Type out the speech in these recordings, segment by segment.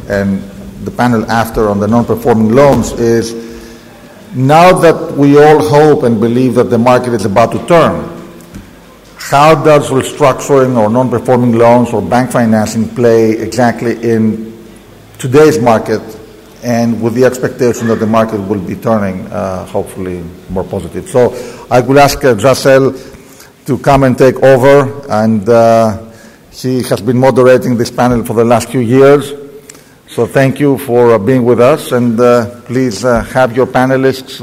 and the panel after on the non-performing loans is, now that we all hope and believe that the market is about to turn, how does restructuring or non-performing loans or bank financing play exactly in today's market, and with the expectation that the market will be turning, hopefully, more positive? So I will ask Giselle to come and take over, and he has been moderating this panel for the last few years. So thank you for being with us, and please have your panelists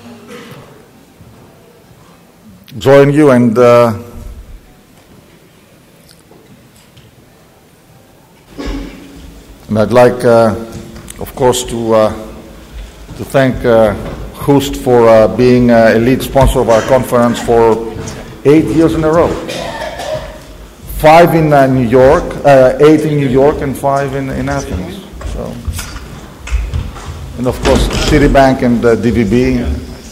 join you, and I'd like, of course, to thank Hoost for being a lead sponsor of our conference for 8 years in a row. 5 in New York, 8 in New York, and 5 in Athens. So, and of course, Citibank and DVB.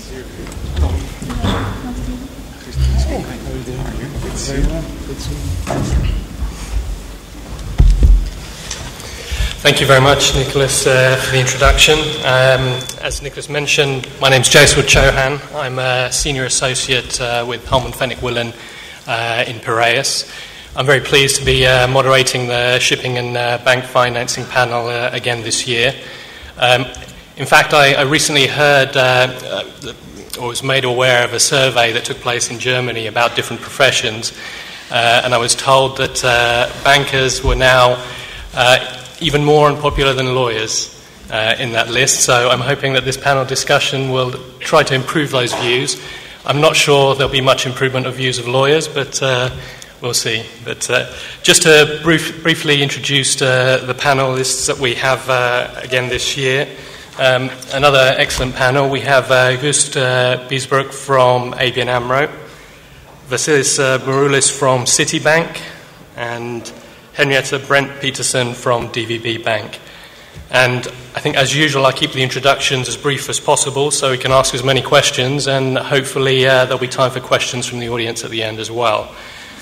Thank you very much, Nicholas, for the introduction. As Nicholas mentioned, my name is Joseph Chohan. I'm a senior associate with Holman Fenwick Willen in Piraeus. I'm very pleased to be moderating the shipping and bank financing panel again this year. In fact, I recently heard or was made aware of a survey that took place in Germany about different professions, and I was told that bankers were now even more unpopular than lawyers in that list. So I'm hoping that this panel discussion will try to improve those views. I'm not sure there'll be much improvement of views of lawyers, but we'll see. But just to briefly introduce the panelists that we have again this year. Another excellent panel. We have Gust Biesbroek from ABN AMRO, Vasilis Maroulis from Citibank, and Henrietta Brent Peterson from DVB Bank. And I think, as usual, I keep the introductions as brief as possible so we can ask as many questions, and hopefully there'll be time for questions from the audience at the end as well.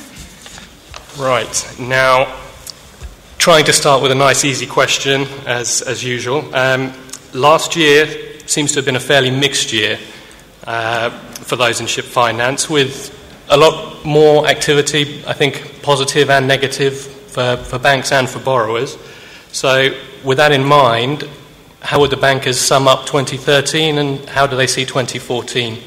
Right, now, trying to start with a nice, easy question, as usual. Last year seems to have been a fairly mixed year for those in ship finance, with a lot more activity, I think, positive and negative for banks and for borrowers. So, with that in mind, how would the bankers sum up 2013, and how do they see 2014?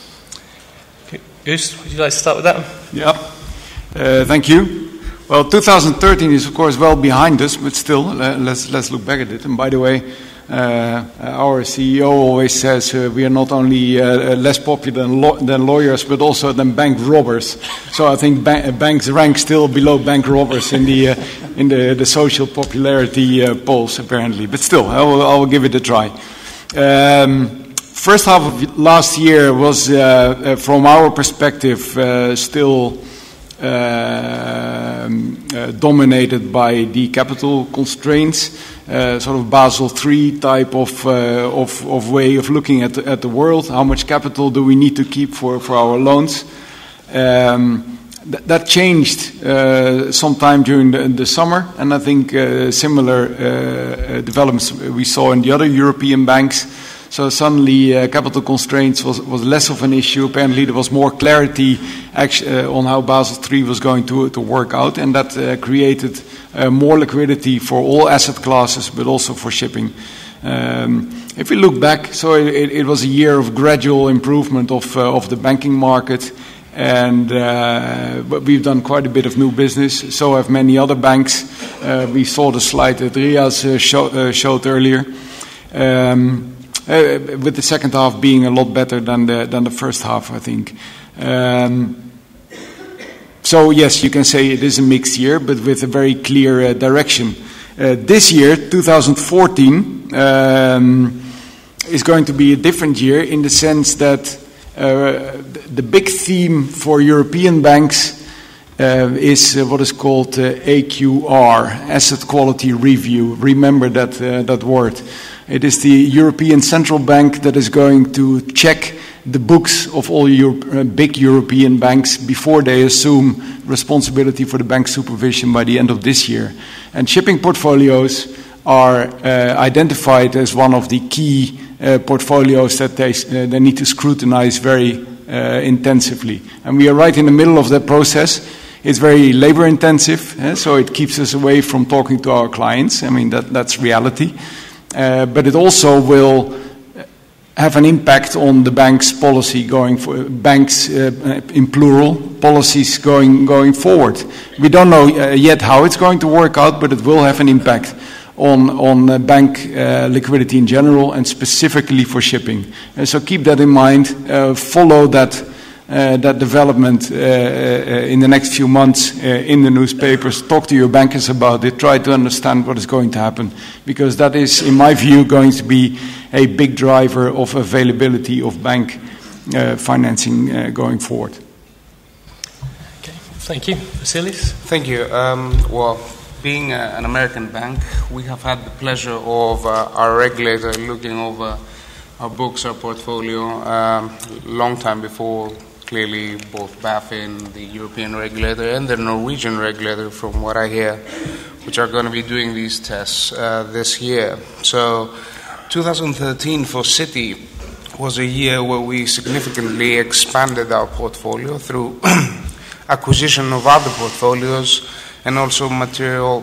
Goose, would you like to start with that? Yeah, thank you. Well, 2013 is, of course, well behind us, but still, let's look back at it. And by the way, our CEO always says we are not only less popular than lawyers, but also than bank robbers. So I think banks rank still below bank robbers in the social popularity polls, apparently. But still, I will give it a try. First half of last year was, from our perspective, still dominated by the capital constraints, sort of Basel III type of way of looking at the world. How much capital do we need to keep for our loans? That changed sometime during the summer, and I think similar developments we saw in the other European banks. So suddenly capital constraints was less of an issue. Apparently there was more clarity on how Basel III was going to work out, and that created more liquidity for all asset classes, but also for shipping. If we look back, so it was a year of gradual improvement of the banking market, and but we've done quite a bit of new business. So have many other banks. We saw the slide that Riaz showed earlier. With the second half being a lot better than the first half, I think. So yes, you can say it is a mixed year, but with a very clear direction. This year, 2014, is going to be a different year in the sense that the big theme for European banks is what is called AQR, Asset Quality Review. Remember that word. It is the European Central Bank that is going to check the books of all big European banks before they assume responsibility for the bank supervision by the end of this year. And shipping portfolios are identified as one of the key portfolios that they need to scrutinize very intensively. And we are right in the middle of that process. It's very labor intensive, so it keeps us away from talking to our clients. I mean, that's reality. But it also will have an impact on the bank's policy banks in plural, policies going forward. We don't know yet how it's going to work out, but it will have an impact on bank liquidity in general and specifically for shipping. So keep that in mind, follow that development in the next few months in the newspapers, talk to your bankers about it, try to understand what is going to happen, because that is, in my view, going to be a big driver of availability of bank financing going forward. Okay, thank you. Vasilis? Thank you. Being an American bank, we have had the pleasure of our regulator looking over our books, our portfolio, long time before. Clearly, both BaFin, the European regulator, and the Norwegian regulator, from what I hear, which are going to be doing these tests this year. So 2013 for Citi was a year where we significantly expanded our portfolio through acquisition of other portfolios and also material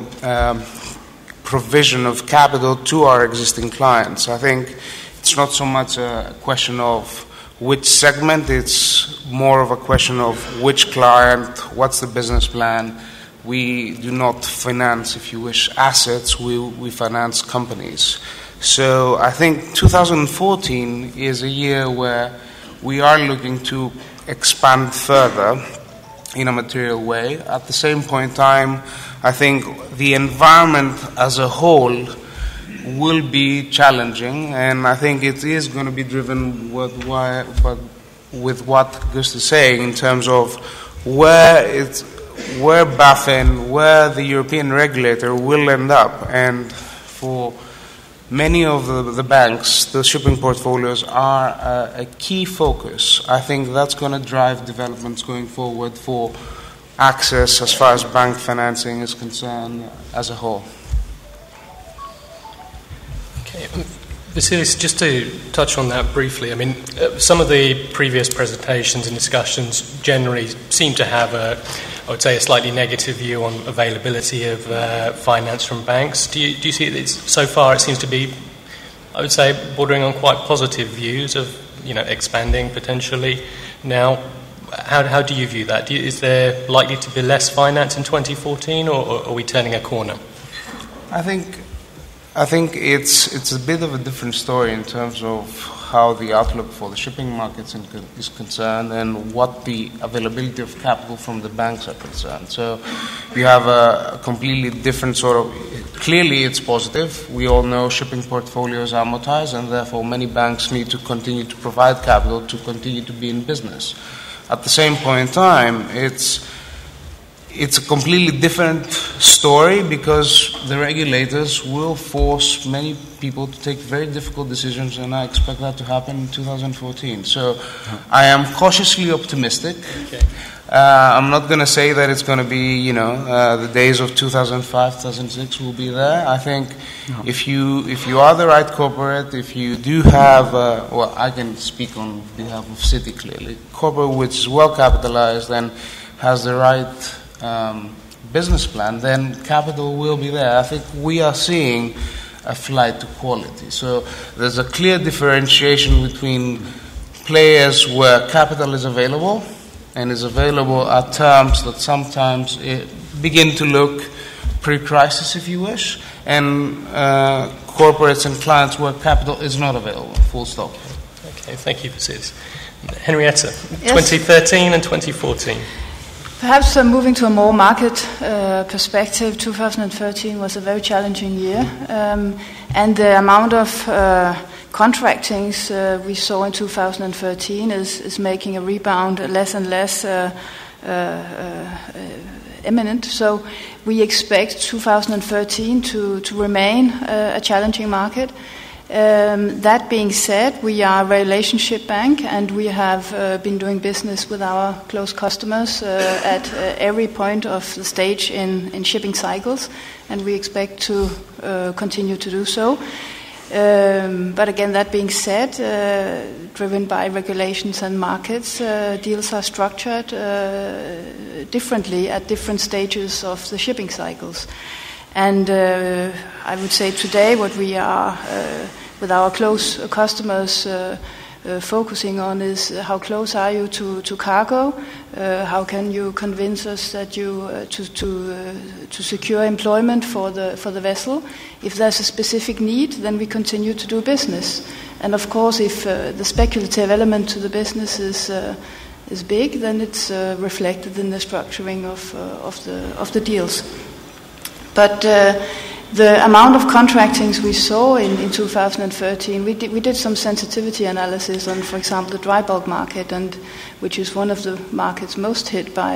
provision of capital to our existing clients. I think it's not so much a question of which segment, it's more of a question of which client, what's the business plan. We do not finance, if you wish, assets, we finance companies. So I think 2014 is a year where we are looking to expand further in a material way. At the same point in time, I think the environment as a whole will be challenging, and I think it is going to be driven with what Gust is saying in terms of where BaFin, where the European regulator will end up. And for many of the banks, the shipping portfolios are a key focus. I think that's going to drive developments going forward for access as far as bank financing is concerned as a whole. Okay. Vasilis, just to touch on that briefly, I mean, some of the previous presentations and discussions generally seem to have I would say, a slightly negative view on availability of finance from banks. Do you see that so far it seems to be, I would say, bordering on quite positive views of, expanding potentially now? How do you view that? Is there likely to be less finance in 2014, or are we turning a corner? I think it's a bit of a different story in terms of how the outlook for the shipping markets is concerned and what the availability of capital from the banks are concerned. So we have a completely different sort of... Clearly it's positive. We all know shipping portfolios are amortized, and therefore many banks need to continue to provide capital to continue to be in business. At the same point in time, it's a completely different story, because the regulators will force many people to take very difficult decisions, and I expect that to happen in 2014. So I am cautiously optimistic. Okay. I'm not going to say that it's going to be, the days of 2005, 2006 will be there. I think if you are the right corporate, if you do have, I can speak on behalf of Citi clearly, corporate which is well capitalized and has the right business plan, then capital will be there. I think we are seeing a flight to quality. So there's a clear differentiation between players where capital is available and is available at terms that sometimes begin to look pre-crisis, if you wish, and corporates and clients where capital is not available, full stop. Okay, thank you, Vasilis. Henrietta, yes. 2013 and 2014. Perhaps moving to a more market perspective, 2013 was a very challenging year, and the amount of contractings we saw in 2013 is making a rebound less and less imminent. So we expect 2013 to remain a challenging market. That being said, we are a relationship bank, and we have been doing business with our close customers at every point of the stage in shipping cycles, and we expect to continue to do so. But again, that being said, driven by regulations and markets, deals are structured differently at different stages of the shipping cycles. And I would say today what we are, with our close customers, focusing on is how close are you to cargo? How can you convince us that you to secure employment for the vessel? If there's a specific need, then we continue to do business. And of course, if the speculative element to the business is big, then it's reflected in the structuring of the deals. But the amount of contractings we saw in 2013, we did some sensitivity analysis on, for example, the dry bulk market, and which is one of the markets most hit by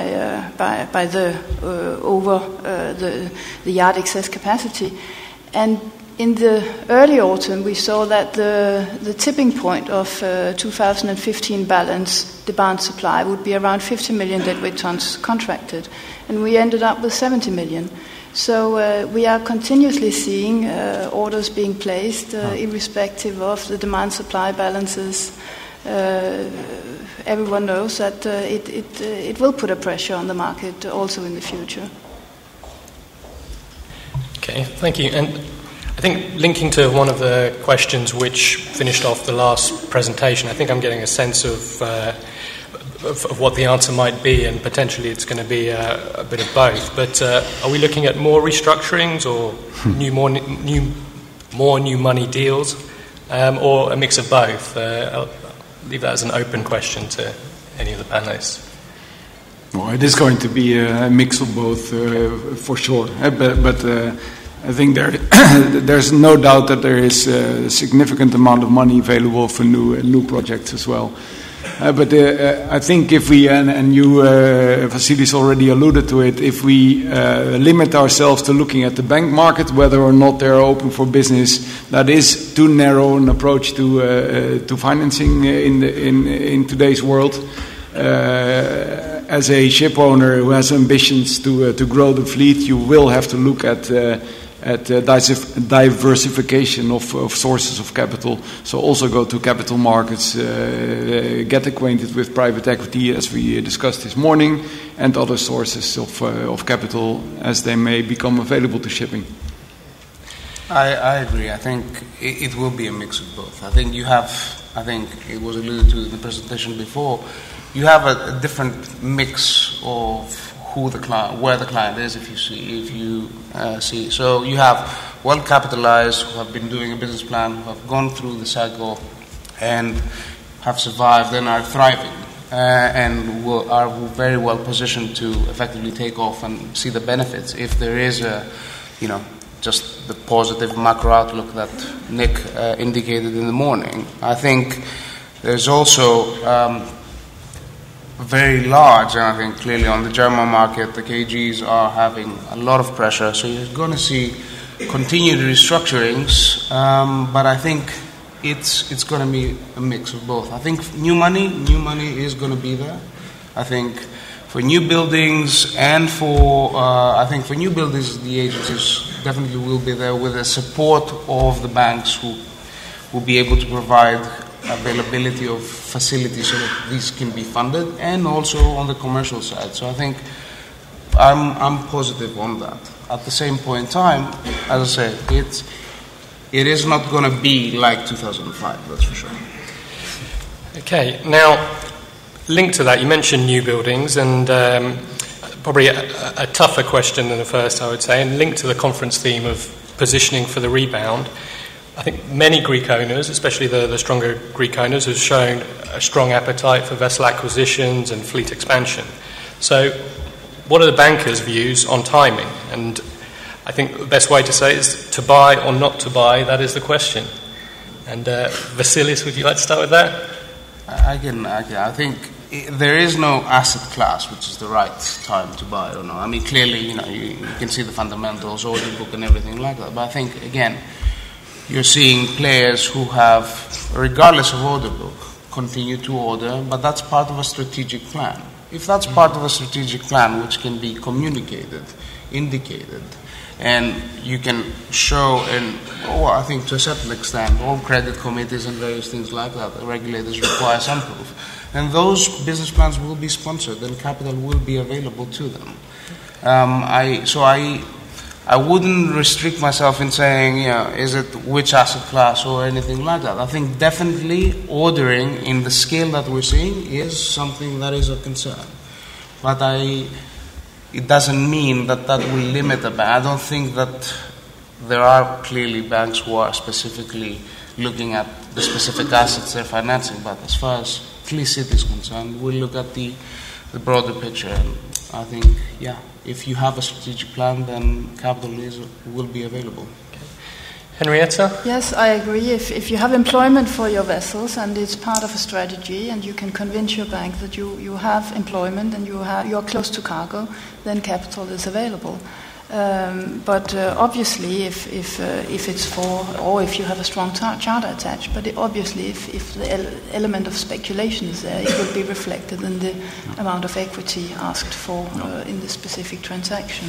the yard excess capacity. And in the early autumn, we saw that the tipping point of 2015 balance demand supply would be around 50 million deadweight tons contracted, and we ended up with 70 million. So we are continuously seeing orders being placed, irrespective of the demand-supply balances. Everyone knows that it will put a pressure on the market also in the future. Okay, thank you. And I think linking to one of the questions which finished off the last presentation, I think I'm getting a sense of what the answer might be, and potentially it's going to be a bit of both. But are we looking at more restructurings, or more new money deals, or a mix of both? I'll leave that as an open question to any of the panelists. Well, it is going to be a mix of both, for sure. But I think there's no doubt that there is a significant amount of money available for new projects as well. But I think if we, and you, Vasilis, already alluded to it, if we limit ourselves to looking at the bank market, whether or not they're open for business, that is too narrow an approach to financing in today's world. As a ship owner who has ambitions to grow the fleet, you will have to look at diversification of sources of capital. So also go to capital markets, get acquainted with private equity, as we discussed this morning, and other sources of capital as they may become available to shipping. I agree. I think it will be a mix of both. I think it was alluded to in the presentation before, you have a different mix of where the client is, if you see. So you have well-capitalized who have been doing a business plan, who have gone through the cycle and have survived and are thriving, and are very well positioned to effectively take off and see the benefits if there is just the positive macro outlook that Nick indicated in the morning. I think there's also very large, and I think clearly on the German market, the KGs are having a lot of pressure. So you're going to see continued restructurings, but I think it's going to be a mix of both. I think new money is going to be there. I think for new buildings and for new buildings, the agencies definitely will be there with the support of the banks who will be able to provide availability of facilities so that these can be funded, and also on the commercial side. So I think I'm positive on that. At the same point in time, as I say, it is not going to be like 2005, that's for sure. Okay, now linked to that, you mentioned new buildings, and probably a tougher question than the first, I would say, and linked to the conference theme of positioning for the rebound. I think many Greek owners, especially the stronger Greek owners, have shown a strong appetite for vessel acquisitions and fleet expansion. So what are the bankers' views on timing? And I think the best way to say it is to buy or not to buy, that is the question. And Vasilis, would you like to start with that? I think there is no asset class which is the right time to buy or not. I mean, clearly, you can see the fundamentals, order book and everything like that. But I think, again, you're seeing players who have, regardless of order book, continue to order, but that's part of a strategic plan. If that's part of a strategic plan which can be communicated, indicated, and you can show, and I think to a certain extent, all credit committees and various things like that, the regulators require some proof, and those business plans will be sponsored and capital will be available to them. I wouldn't restrict myself in saying, is it which asset class or anything like that. I think definitely ordering in the scale that we're seeing is something that is a concern. But it doesn't mean that will limit a bank. I don't think that there are clearly banks who are specifically looking at the specific assets they're financing. But as far as Clicit is concerned, we'll look at the broader picture. And I think, if you have a strategic plan, then capital will be available. Henrietta? Yes, I agree. If you have employment for your vessels and it's part of a strategy and you can convince your bank that you have employment and you're close to cargo, then capital is available. But obviously, if it's for, or if you have a strong charter attached, but obviously if the element of speculation is there, it will be reflected in the amount of equity asked for in the specific transaction.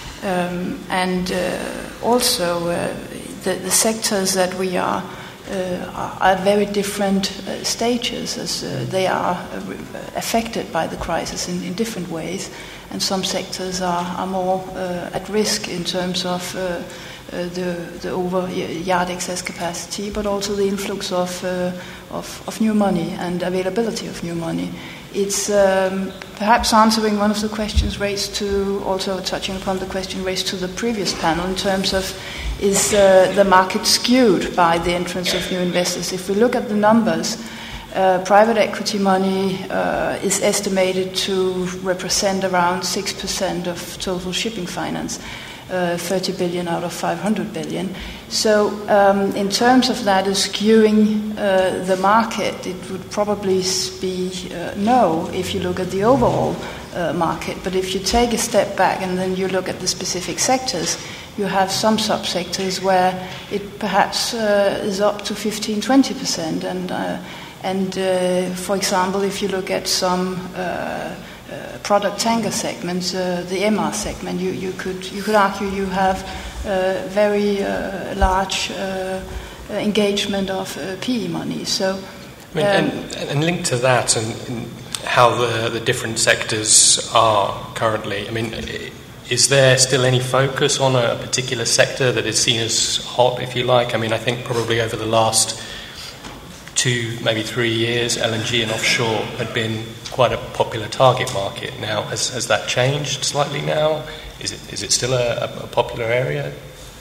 Also, the sectors that we are at very different stages, as they are affected by the crisis in different ways, and some sectors are more at risk in terms of the over-yard excess capacity, but also the influx of new money and availability of new money. It's perhaps answering one of the questions raised to, also touching upon the question raised to the previous panel in terms of is the market skewed by the entrance of new investors. If we look at the numbers, private equity money is estimated to represent around 6% of total shipping finance, 30 billion out of 500 billion. So in terms of that is skewing the market, it would probably be no if you look at the overall market. But if you take a step back and then you look at the specific sectors, you have some subsectors where it perhaps is up to 15-20%. And for example, if you look at some product tanker segments, the MR segment, you could argue you have very large engagement of PE money. So, and linked to that, and how the different sectors are currently. I mean, is there still any focus on a particular sector that is seen as hot, if you like? I mean, I think probably over the last 2, maybe 3 years, LNG and offshore had been quite a popular target market. Now, has that changed slightly now? Is it still a popular area?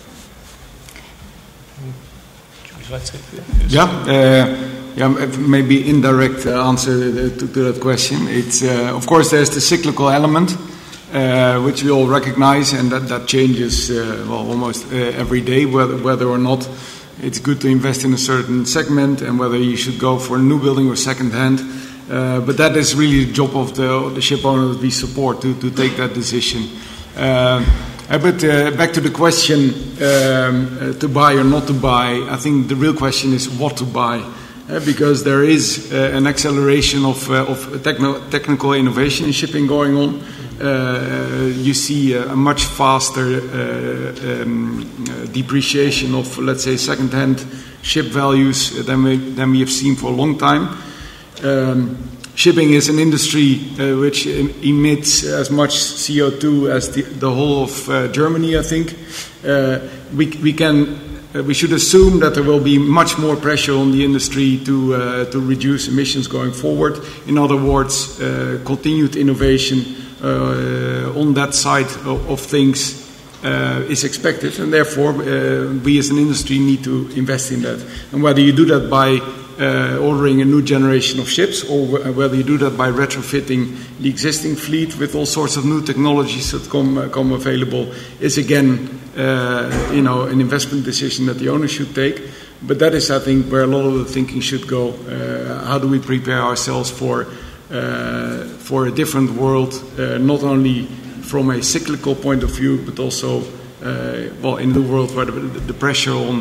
Would you like to? Maybe indirect answer to that question. It's of course there's the cyclical element, which we all recognize, and that changes almost every day, whether or not it's good to invest in a certain segment and whether you should go for a new building or second hand. But that is really the job of the ship owner that we support to take that decision. But back to the question, to buy or not to buy, I think the real question is what to buy. Because there is an acceleration of technical innovation in shipping going on. You see a much faster depreciation of, let's say, second-hand ship values than we have seen for a long time. Shipping is an industry which emits as much CO2 as the whole of Germany, I think. We should assume that there will be much more pressure on the industry to reduce emissions going forward. In other words, continued innovation on that side of things is expected, and therefore we as an industry need to invest in that. And whether you do that by ordering a new generation of ships, or whether you do that by retrofitting the existing fleet with all sorts of new technologies that come available, is again an investment decision that the owner should take. But that is, I think, where a lot of the thinking should go. How do we prepare ourselves for a different world, not only from a cyclical point of view, but also in the world where the pressure on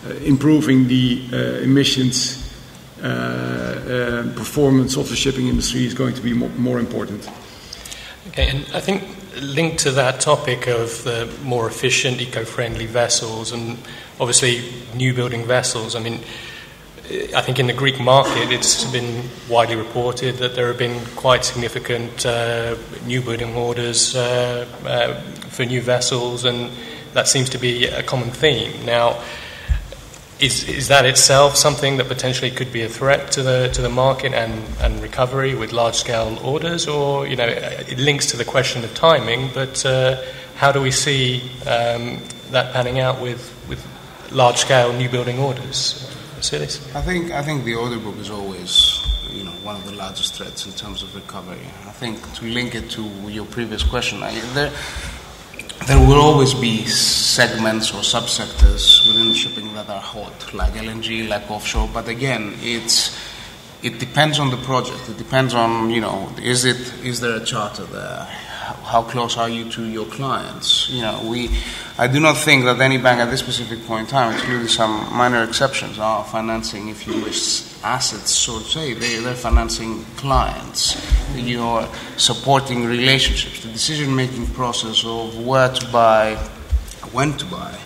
improving the emissions performance of the shipping industry is going to be more important. Okay, and I think linked to that topic of the more efficient, eco-friendly vessels and obviously new building vessels, I mean, I think in the Greek market it's been widely reported that there have been quite significant new building orders for new vessels, and that seems to be a common theme. Now, is that itself something that potentially could be a threat to the market and recovery with large-scale orders, or it links to the question of timing? But how do we see that panning out with large-scale new building orders? Vasilis? I think the order book is always one of the largest threats in terms of recovery. I think to link it to your previous question, there will always be segments or subsectors within shipping that are hot, like LNG, like offshore. But again, it depends on the project. It depends on is there a charter there? How close are you to your clients? I do not think that any bank at this specific point in time, excluding some minor exceptions, are financing, if you wish, assets, so to say. They're financing clients. You're supporting relationships. The decision-making process of where to buy, when to buy,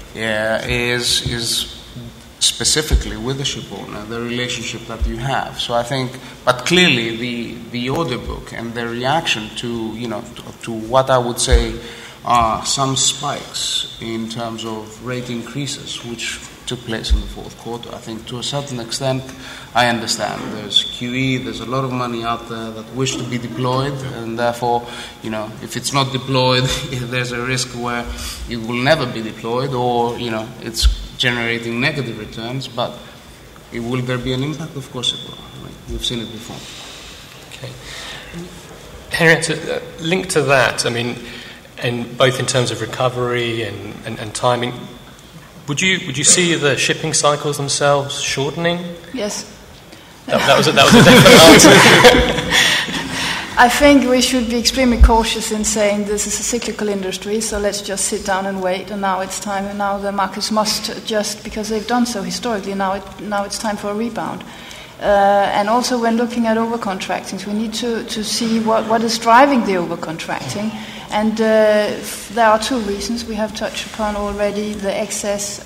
is specifically with the ship owner, the relationship that you have. So I think, but clearly the order book and the reaction to what I would say are some spikes in terms of rate increases, which took place in the fourth quarter. I think to a certain extent, I understand. There's QE, there's a lot of money out there that wish to be deployed, and therefore, if it's not deployed, there's a risk where it will never be deployed, or, it's generating negative returns, but will there be an impact? Of course it will. We've seen it before. Okay. Henriette, linked to that, I mean, and both in terms of recovery and timing, would you see the shipping cycles themselves shortening? Yes. That was a definite answer. I think we should be extremely cautious in saying this is a cyclical industry, so let's just sit down and wait, and now it's time, and now the markets must adjust because they've done so historically. Now it's time for a rebound. And also when looking at overcontracting, we need to see what is driving the overcontracting. And there are two reasons we have touched upon already: the access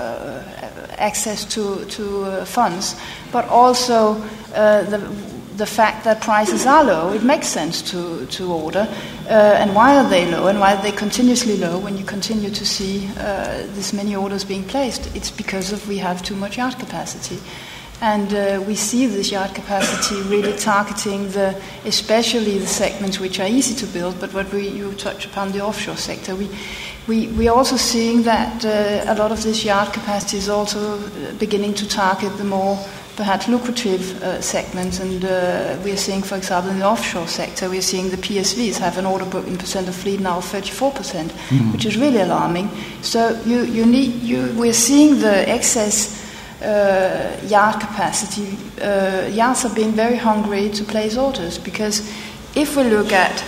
to funds, but also the fact that prices are low. It makes sense to order. And why are they low, and why are they continuously low when you continue to see this many orders being placed? It's because we have too much yard capacity. And we see this yard capacity really targeting especially the segments which are easy to build, but you touch upon the offshore sector. We are also seeing that a lot of this yard capacity is also beginning to target the more perhaps lucrative segments, and we are seeing, for example, in the offshore sector, we are seeing the PSVs have an order book in percent of fleet now of 34%, which is really alarming. So we're seeing the excess yard capacity. Yards are being very hungry to place orders, because if we look at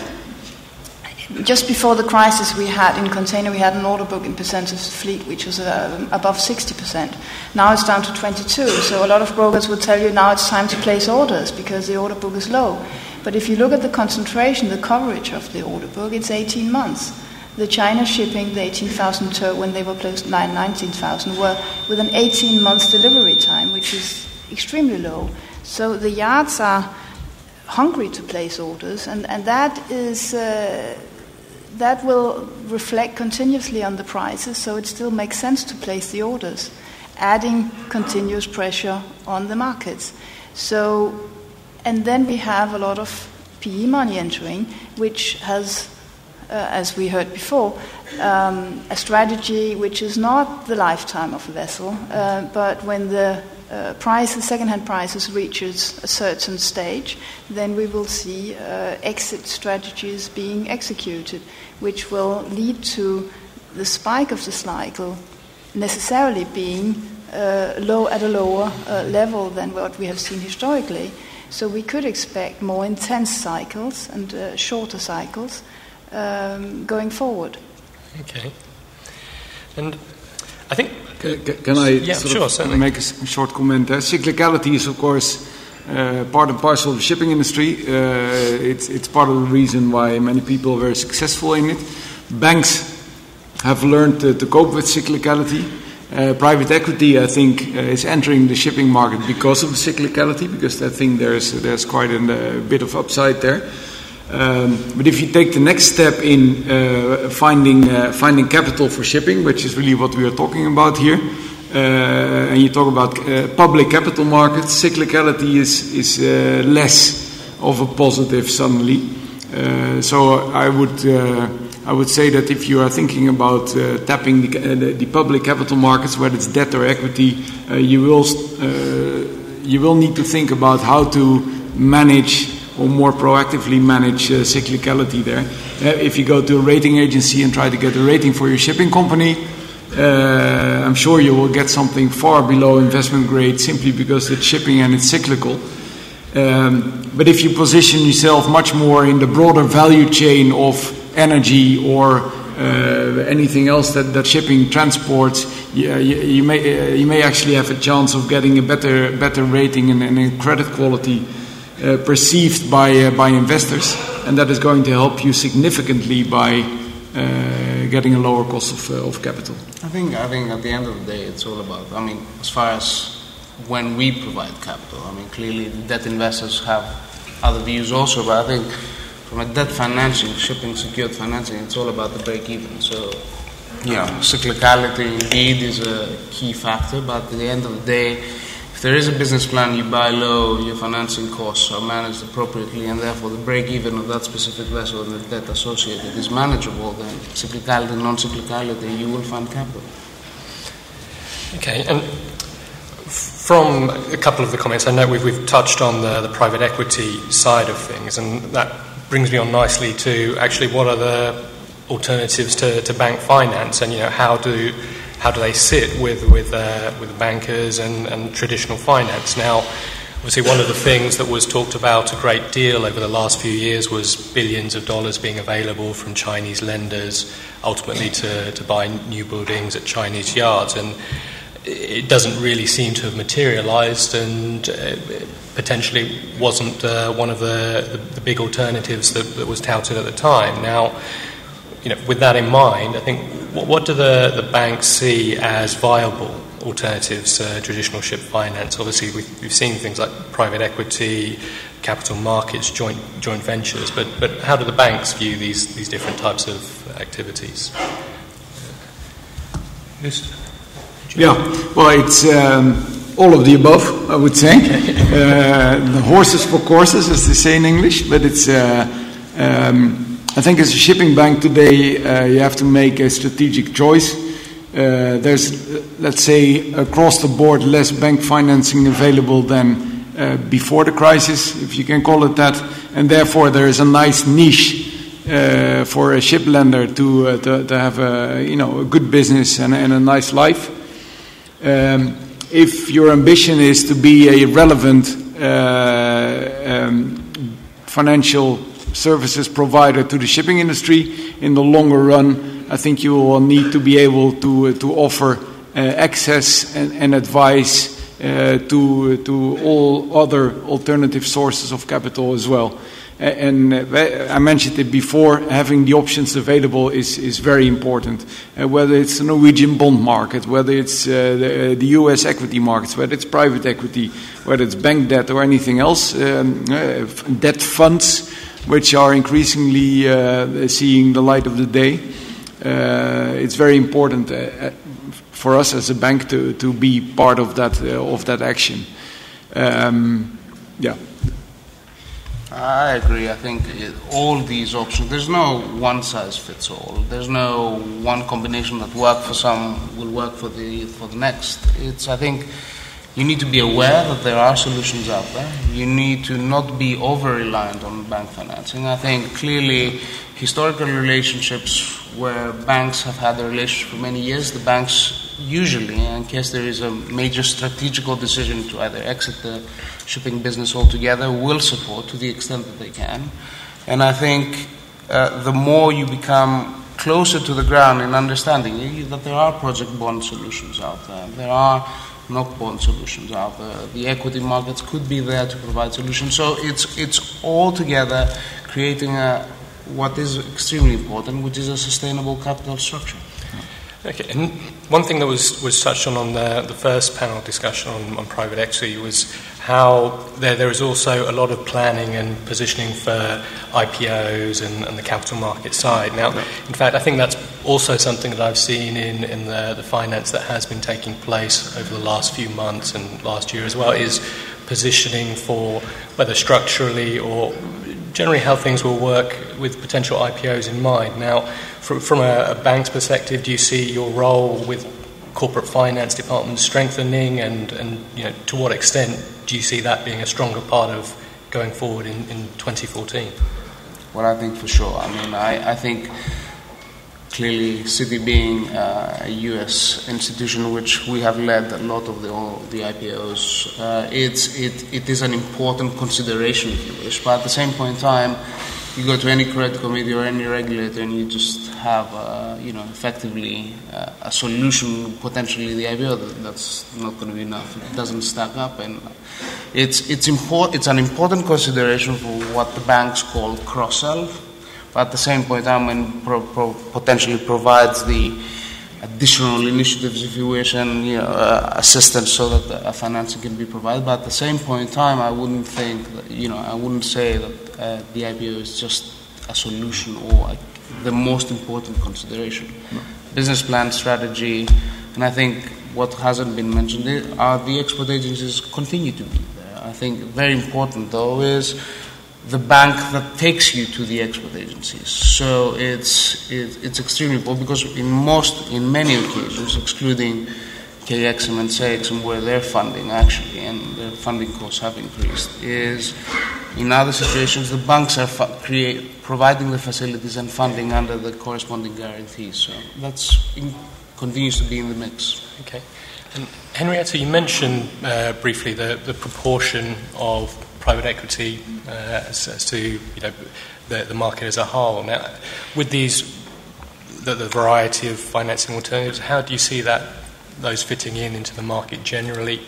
just before the crisis we had in container, we had an order book in percent of fleet which was above 60%. Now it's down to 22%. So a lot of brokers would tell you now it's time to place orders because the order book is low. But if you look at the concentration, the coverage of the order book, it's 18 months. The China shipping, the 18,000 when they were placed 19,000, were with an 18-month delivery time, which is extremely low. So the yards are hungry to place orders, and that is that will reflect continuously on the prices, so it still makes sense to place the orders, adding continuous pressure on the markets. So, and then we have a lot of PE money entering, which has, as we heard before, a strategy which is not the lifetime of a vessel, but when the second-hand prices reaches a certain stage, then we will see exit strategies being executed, which will lead to the spike of the cycle necessarily being low at a lower level than what we have seen historically. So we could expect more intense cycles and shorter cycles going forward. Okay. And I think Can I certainly. make a short comment there? Cyclicality is, of course, part and parcel of the shipping industry. It's part of the reason why many people are very successful in it. Banks have learned to cope with cyclicality. Private equity, I think, is entering the shipping market because of the cyclicality, because I think there's quite a bit of upside there. But if you take the next step in finding capital for shipping, which is really what we are talking about here, and you talk about public capital markets, cyclicality is less of a positive suddenly. So I would say that if you are thinking about tapping the public capital markets, whether it's debt or equity, you will need to think about how to manage or more proactively manage cyclicality there. If you go to a rating agency and try to get a rating for your shipping company, I'm sure you will get something far below investment grade simply because it's shipping and it's cyclical. But if you position yourself much more in the broader value chain of energy or anything else that shipping transports, you may actually have a chance of getting a better rating and credit quality perceived by investors, and that is going to help you significantly by getting a lower cost of capital. I think at the end of the day, it's all about, as far as when we provide capital, clearly debt investors have other views also, but I think from a debt financing, shipping secured financing, it's all about the break-even. So, cyclicality indeed is a key factor, but at the end of the day, if there is a business plan, you buy low, your financing costs are managed appropriately, and therefore the break-even of that specific vessel and the debt associated is manageable, then cyclicality, non-cyclicality, you will find capital. Okay, and from a couple of the comments, I know we've touched on the private equity side of things, and that brings me on nicely to actually what are the alternatives to bank finance, and how do they sit with bankers and traditional finance? Now, obviously, one of the things that was talked about a great deal over the last few years was billions of dollars being available from Chinese lenders, ultimately to buy new buildings at Chinese yards, and it doesn't really seem to have materialized, and potentially wasn't one of the big alternatives that was touted at the time. Now, with that in mind, I think what do the banks see as viable alternatives to traditional ship finance? Obviously, we've seen things like private equity, capital markets, joint ventures, but how do the banks view these different types of activities? Yeah, well, it's all of the above, I would say. The horses for courses, as they say in English, but it's. I think as a shipping bank today, you have to make a strategic choice. There's, let's say, across the board, less bank financing available than before the crisis, if you can call it that, and therefore there is a nice niche for a ship lender to have a good business and a nice life. If your ambition is to be a relevant financial services provider to the shipping industry in the longer run, I think you will need to be able to offer access and advice to all other alternative sources of capital as well. And I mentioned it before, having the options available is very important. Whether it's the Norwegian bond market, whether it's the US equity markets, whether it's private equity, whether it's bank debt or anything else, debt funds, which are increasingly seeing the light of the day. It's very important for us as a bank to be part of that action. Yeah. I agree. I think all these options, there's no one size fits all. There's no one combination that works for some will work for the next. I think you need to be aware that there are solutions out there. You need to not be over-reliant on bank financing. I think clearly historical relationships where banks have had a relationship for many years, the banks usually, in case there is a major strategical decision to either exit the shipping business altogether, will support to the extent that they can. And I think the more you become closer to the ground in understanding that there are project bond solutions out there. There are NOK bond solutions out there. The equity markets could be there to provide solutions. So it's all together creating what is extremely important, which is a sustainable capital structure. Okay, and one thing that was touched on the first panel discussion on private equity was how there is also a lot of planning and positioning for IPOs and the capital market side. Now, in fact, I think that's also something that I've seen in the finance that has been taking place over the last few months and last year as well, is positioning for whether structurally or generally how things will work with potential IPOs in mind. Now, from a bank's perspective, do you see your role with corporate finance department strengthening, and to what extent do you see that being a stronger part of going forward in 2014? Well, I think for sure. I mean, I think clearly Citi being a US institution which we have led a lot of the IPOs, it is an important consideration, if you wish. But at the same point in time, you go to any credit committee or any regulator and you just have, effectively a solution, potentially the IPO, that's not going to be enough. It doesn't stack up, and it's an important consideration for what the banks call cross-sell. But at the same point in time, when potentially provides the additional initiatives, if you wish, and assistance so that financing can be provided. But at the same point in time, I wouldn't think that, I wouldn't say that the IPO is just a solution or the most important consideration. No. Business plan, strategy, and I think what hasn't been mentioned are the export agencies continue to be there. I think very important though is the bank that takes you to the export agencies. So it's extremely important because in many occasions, excluding KEXIM and SEIXIM, where their funding actually and their funding costs have increased, is in other situations the banks are providing the facilities and funding under the corresponding guarantees. So continues to be in the mix. Okay. And Henrietta, you mentioned briefly the proportion of private equity as to the market as a whole. Now, with the variety of financing alternatives, how do you see those fitting into the market generally?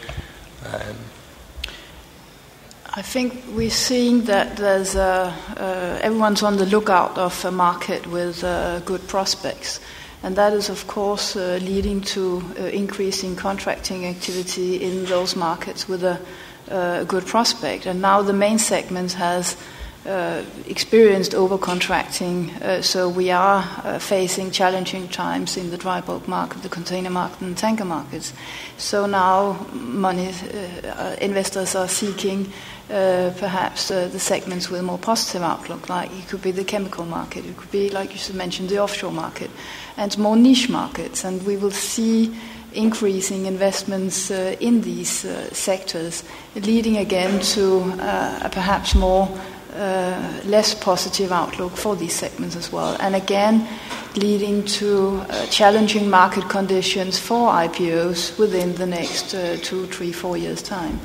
I think we're seeing that there's everyone's on the lookout of a market with good prospects. And that is, of course, leading to increasing contracting activity in those markets with a good prospect. And now the main segment has experienced over-contracting, so we are facing challenging times in the dry bulk market, the container market and tanker markets. So now investors are seeking perhaps the segments with more positive outlook, like it could be the chemical market, it could be, like you mentioned, the offshore market, and more niche markets. And we will see increasing investments in these sectors, leading again to a perhaps less positive outlook for these segments as well. And again, leading to challenging market conditions for IPOs within the next 2, 3, 4 years' time.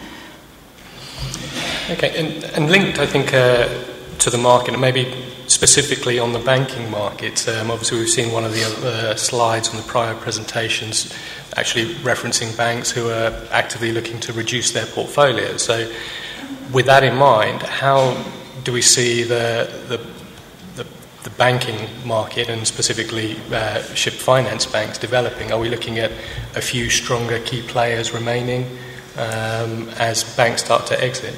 Okay, and linked, I think, to the market, and maybe specifically on the banking market, obviously we've seen one of the other slides on the prior presentations actually referencing banks who are actively looking to reduce their portfolios. So with that in mind, how do we see the banking market and specifically ship finance banks developing? Are we looking at a few stronger key players remaining as banks start to exit?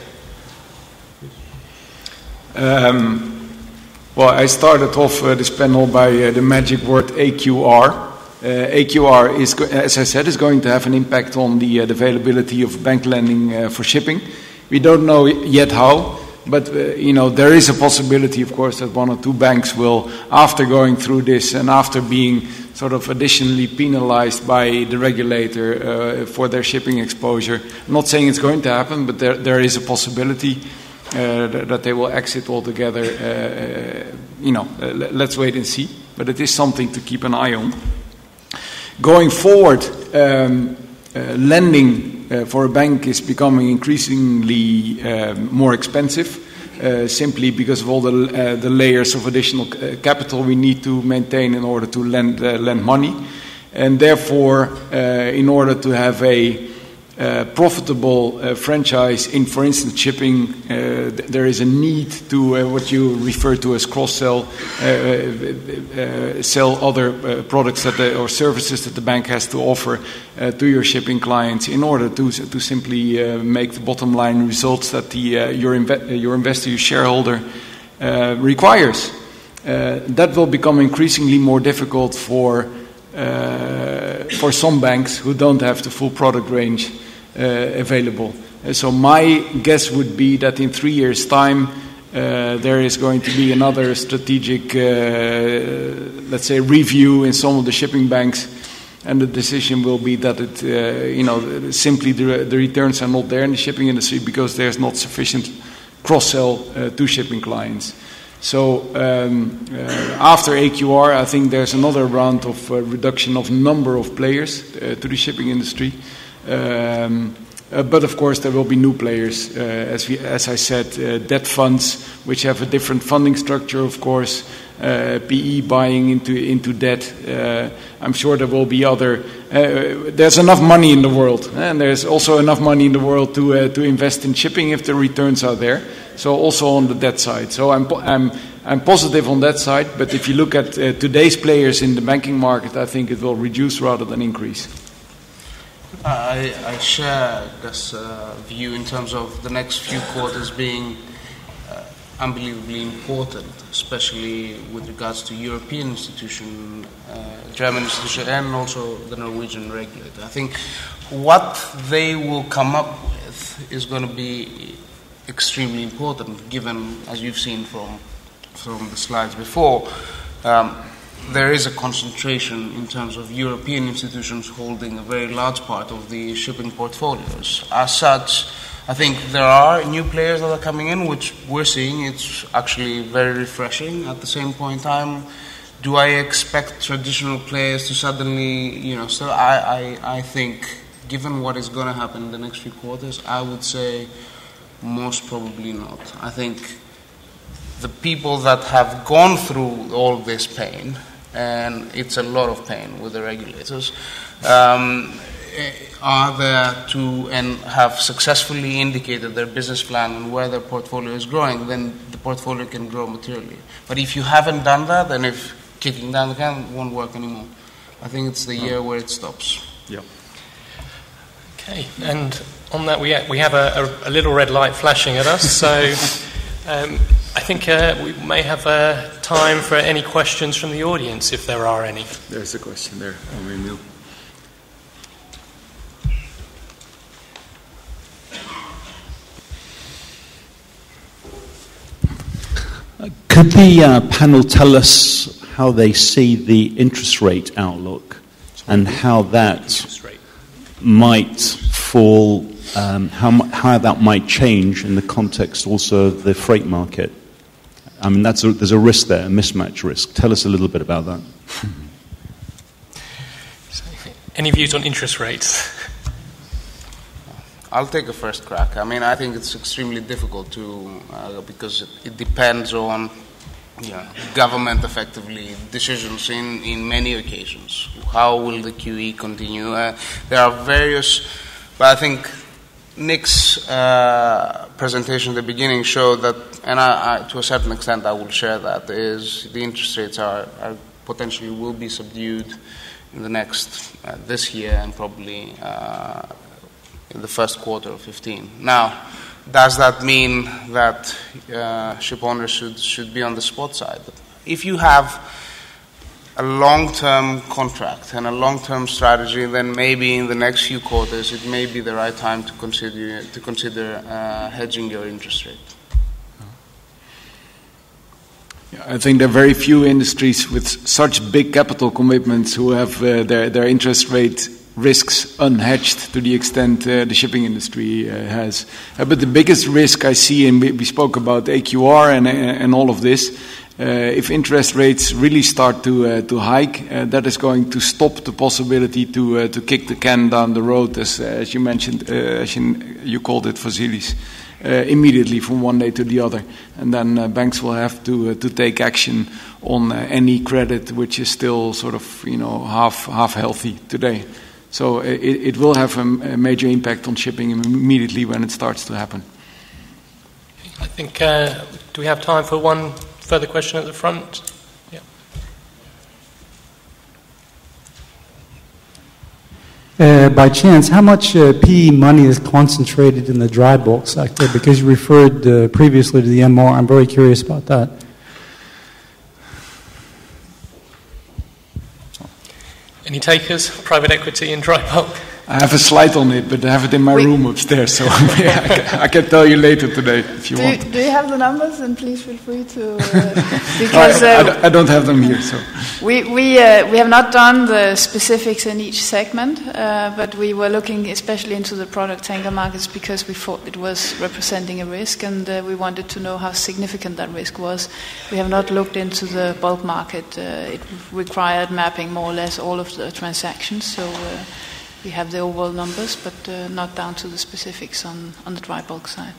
Well, I started off this panel by the magic word AQR. AQR is, as I said, is going to have an impact on the availability of bank lending for shipping. We don't know yet how, but there is a possibility, of course, that one or two banks will, after going through this and after being sort of additionally penalized by the regulator for their shipping exposure. I'm not saying it's going to happen, but there is a possibility that they will exit altogether. Let's wait and see. But it is something to keep an eye on. Going forward, lending for a bank is becoming increasingly more expensive. simply because of all the layers of additional capital we need to maintain in order to lend money. And therefore, in order to have a profitable franchise in, for instance, shipping, there is a need to what you refer to as cross-sell, sell other products or services that the bank has to offer to your shipping clients in order to simply make the bottom line results that your investor, your shareholder, requires. That will become increasingly more difficult for some banks who don't have the full product range available. So my guess would be that in 3 years' time, there is going to be another strategic, let's say, review in some of the shipping banks, and the decision will be that simply the returns are not there in the shipping industry because there's not sufficient cross-sell to shipping clients. So after AQR, I think there's another round of reduction of number of players to the shipping industry. But of course there will be new players, as I said, debt funds which have a different funding structure, of course, PE buying into debt. I'm sure there will be other. There's enough money in the world, and there's also enough money in the world to invest in shipping if the returns are there. So also on the debt side. So I'm positive on that side. But if you look at today's players in the banking market, I think it will reduce rather than increase. I share this view in terms of the next few quarters being unbelievably important, especially with regards to European institution, German institution, and also the Norwegian regulator. I think what they will come up with is going to be extremely important, given, as you've seen from the slides before, there is a concentration in terms of European institutions holding a very large part of the shipping portfolios. As such, I think there are new players that are coming in, which we're seeing. It's actually very refreshing. At the same point in time, do I expect traditional players to suddenly, so I think, given what is going to happen in the next few quarters, I would say most probably not. I think the people that have gone through all this pain, and it's a lot of pain with the regulators, are there to and have successfully indicated their business plan and where their portfolio is growing, then the portfolio can grow materially. But if you haven't done that, and if kicking down the can won't work anymore, I think it's the year where it stops. Yeah. Okay, and on that we have a little red light flashing at us, so I think we may have time for any questions from the audience, if there are any. There's a question there, Emil. Could the panel tell us how they see the interest rate outlook and how that might fall, how that might change in the context also of the freight market? I mean, there's a risk there, a mismatch risk. Tell us a little bit about that. Any views on interest rates? I'll take a first crack. I mean, I think it's extremely difficult to, because it depends on government effectively decisions in many occasions. How will the QE continue? There are various, but I think Nick's presentation at the beginning showed that, and I, to a certain extent I will share that, is the interest rates are potentially will be subdued in the next, this year and probably in the first quarter of 15. Now, does that mean that ship owners should be on the spot side? If you have a long-term contract and a long-term strategy, then maybe in the next few quarters it may be the right time to consider hedging your interest rate. I think there are very few industries with such big capital commitments who have their interest rate risks unhedged to the extent the shipping industry has. But the biggest risk I see, and we spoke about AQR and all of this, if interest rates really start to hike, that is going to stop the possibility to kick the can down the road, as you mentioned, as you called it, Vasilis. immediately from one day to the other. And then banks will have to take action on any credit which is still sort of, half healthy today. So it will have a major impact on shipping immediately when it starts to happen. I think, do we have time for one further question at the front? By chance, how much PE money is concentrated in the dry bulk sector? Because you referred previously to the MR, I'm very curious about that. Any takers, private equity in dry bulk? I have a slide on it, but I have it in my room upstairs, so I can tell you later today if you want. Do you have the numbers? And please feel free to... because I don't have them here. So we have not done the specifics in each segment, but we were looking especially into the product tanker markets because we thought it was representing a risk, and we wanted to know how significant that risk was. We have not looked into the bulk market. It required mapping more or less all of the transactions, so... we have the overall numbers, but not down to the specifics on the dry bulk side.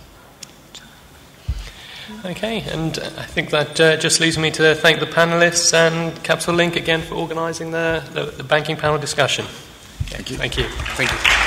Okay, and I think that just leaves me to thank the panelists and Capital Link again for organising the banking panel discussion. Thank you. Thank you. Thank you.